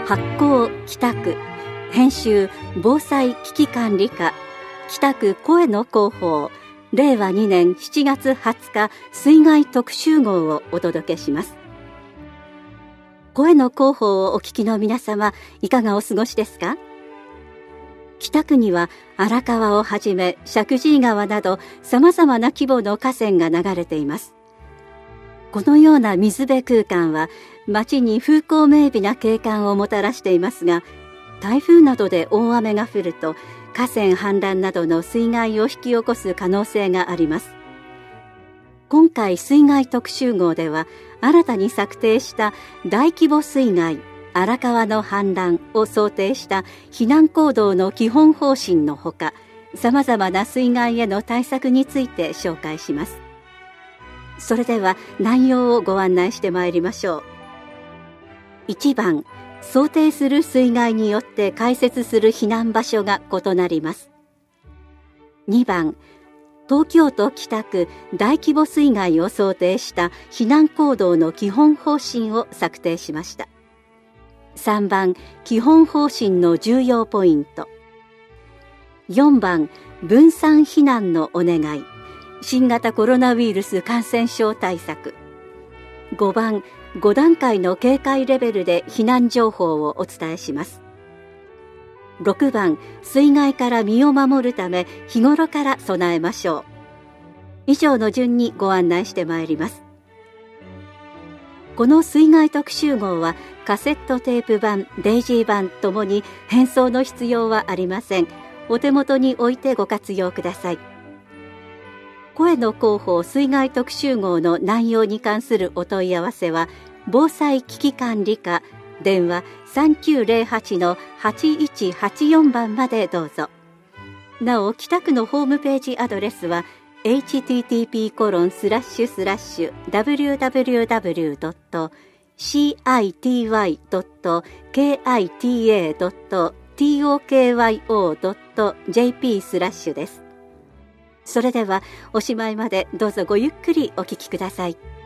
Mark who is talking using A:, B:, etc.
A: 発行北区、編集防災危機管理課、北区声の広報、令和2年7月20日水害特集号をお届けします。声の広報をお聞きの皆様、いかがお過ごしですか？北区には荒川をはじめ石神井川など様々な規模の河川が流れています。このような水辺空間は街に風光明媚な景観をもたらしていますが、台風などで大雨が降ると河川氾濫などの水害を引き起こす可能性があります。今回水害特集号では新たに策定した大規模水害、荒川の氾濫を想定した避難行動の基本方針のほか、さまざまな水害への対策について紹介します。それでは内容をご案内してまいりましょう。1番、想定する水害によって開設する避難場所が異なります。2番、東京都北区大規模水害を想定した避難行動の基本方針を策定しました。3番、基本方針の重要ポイント。4番、分散避難のお願い、新型コロナウイルス感染症対策。5番、5段階の警戒レベルで避難情報をお伝えします。6番、水害から身を守るため日頃から備えましょう。以上の順にご案内してまいります。この水害特集号はカセットテープ版、デイジー版ともに返送の必要はありません。お手元に置いてご活用ください。声の広報水害特集号の内容に関するお問い合わせは防災危機管理課、電話 3908-8184 番までどうぞ。なお、北区のホームページアドレスは http://www.kita.tokyo.jp/ です。それではおしまいまでどうぞごゆっくりお聞きください。